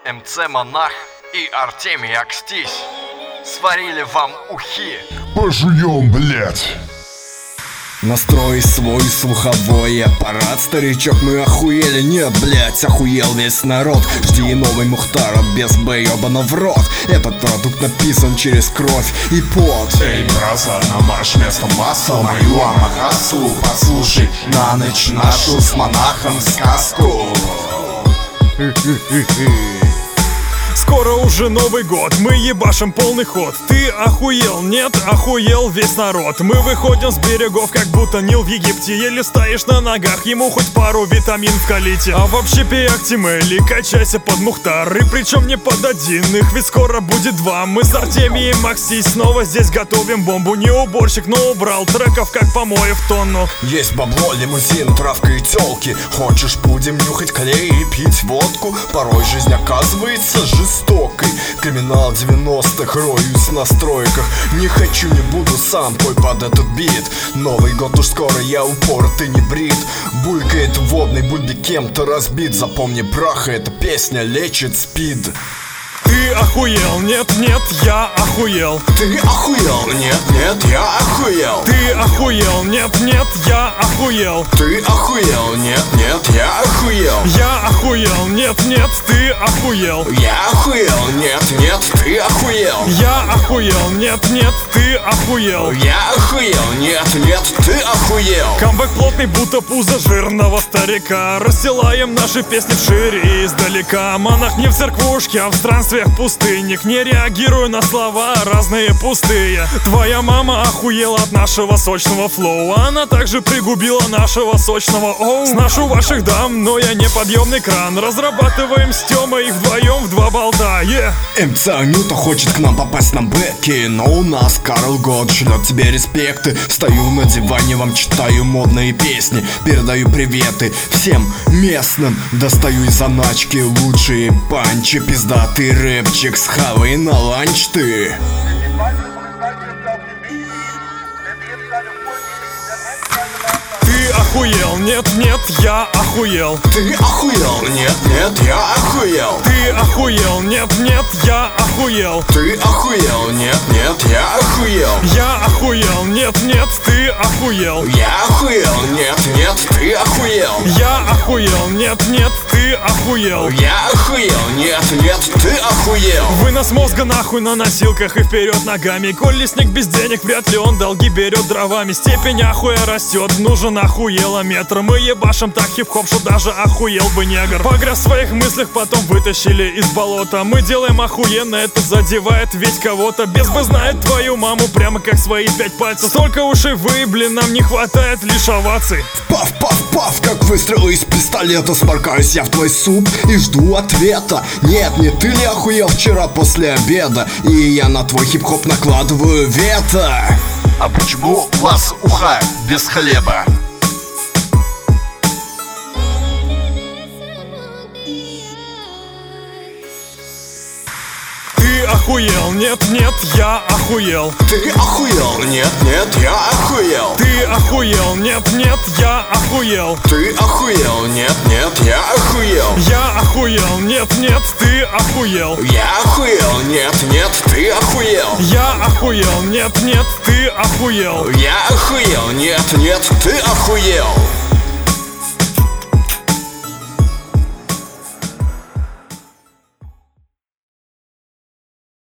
МЦ Монах и Артемий Акстись сварили вам ухи. Пожуем, блять. Настрой свой слуховой аппарат, старичок, мы охуели. Нет, блять, охуел весь народ. Жди новый Мухтара без Б, ёбана в рот. Этот продукт написан через кровь и пот. Эй, браза, на марш вместо масла мою амагасу. Послушай на ночь нашу с монахом сказку. Скоро уже Новый год, мы ебашим полный ход. Ты охуел? Нет, охуел весь народ. Мы выходим с берегов, как будто Нил в Египте. Еле стоишь на ногах, ему хоть пару витамин вкалите. А вообще пей Актимели, качайся под Мухтар. И причем не под один, их ведь скоро будет два. Мы с Артемием Акстись снова здесь готовим бомбу. Не уборщик, но убрал треков, как помоев тонну. Есть бабло, лимузин, травка и тёлки. Хочешь, будем нюхать клей и пить водку? Порой жизнь оказывается жестокой. Криминал 90-х, роюсь на стройках. Не хочу, не буду сам, пой под этот бит. Новый год уж скоро, я упоротый не брит. Булькает водный бульби, кем-то разбит. Запомни, праха, эта песня лечит спид. Ты охуел? Нет, нет, я охуел. Ты охуел? Нет, нет, я охуел. Ты охуел? Нет, нет, я охуел. Ты охуел? Нет, нет, я охуел. Я охуел? Нет, нет, ты охуел. Я охуел? Нет, нет, ты охуел. Я охуел? Нет, нет, ты охуел. Я охуел? Нет, нет, ты охуел. Камбэк плотный, будто пузо жирного старика. Расстилаем наши песни вшире и издалека. Монах не в церквушке, а в странствиях пустынник. Не реагирую на слова, разные пустые. Твоя мама охуела от нашего сочного флоу. Она также пригубила нашего сочного оу. Сношу ваших дам, но я не подъемный кран. Разрабатываем с Тёмой их вдвоем в два болта, МЦ Анюта хочет к нам попасть на бэки, но у нас Карл Год шлет тебе респекты. Стою на диване, вам читаю модные песни. Передаю приветы всем местным. Достаю из заначки лучшие панчи. Пиздатый рэпчик с хавой на ланч ты. Ты охуел? Нет, нет, я охуел. Ты охуел? Нет, нет, я охуел. Ты охуел? Нет, нет, я охуел. Ты охуел? Нет, нет, я охуел. Я охуел? Нет, нет, ты охуел. Я охуел? Нет, нет, ты охуел. Я охуел? Нет, нет, ты охуел. Я охуел? Нет, нет, ты охуел. Вынос мозга нахуй на носилках и вперед ногами. Коль лесник без денег, вряд ли он долги берет дровами. Степень ахуя растет, нужен охуелометр. Мы ебашим так хип-хоп, что даже охуел бы негр. Погряз в своих мыслях, потом вытащили из болота. Мы делаем охуенно, это задевает ведь кого-то. Без бы знает твою маму прямо как свои 5 пальцев. Столько ушей выебли, нам не хватает лишь оваций. Пав, пав, пав, как выстрел из пистолета. Сморкаюсь я в твой суп и жду ответа. Нет, не ты ли охуел вчера после обеда? И я на твой хип-хоп накладываю вето. А почему у вас уха без хлеба? Ты охуел? Нет, нет, я охуел. Ты охуел? Нет, нет, я охуел. Ты охуел? Нет, нет, я охуел. Ты охуел? Нет, нет, я охуел. Я охуел? Нет, нет, ты охуел. Я охуел? Нет, нет, ты охуел. Я охуел? Нет, нет, ты охуел. Я охуел? Нет, нет, ты охуел.